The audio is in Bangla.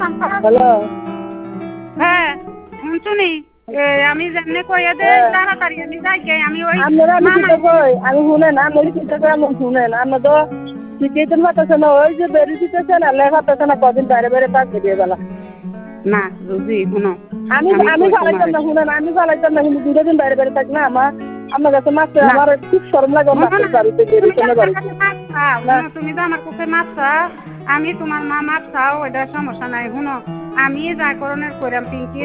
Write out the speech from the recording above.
হ্যালো হ্যাঁ শুনি আমি যেমনি কইয়া দে তাড়াতাড়ি আমি যাই গে আমি ওই আপনারা আমি চিন্তা কই আমি শুনেন আমি চিন্তা করে আমি শুনেন আমরা তো শিখিয়ে পারতেছে না ওই যে বেরিয়েছে না লেখা পারতেছে না কদিন বাইরে বাইরে কাজ দিয়ে গেল না রুজি শুনো আমি আমি চালাইতাম না শুনেন আমি চালাইতাম না কিন্তু দুটো দিন বাইরে বাইরে থাকি না আমার কাছে মাছ আমার খুব শরম লাগে মাছের বাড়িতে বেরিয়েছে না বাড়িতে তুমি তো আমার কাছে মাছ আমি তোমার মা মাছ খাও এটা সমস্যা নাই শুনো আমি যা করণের কইরাম পিঙ্কি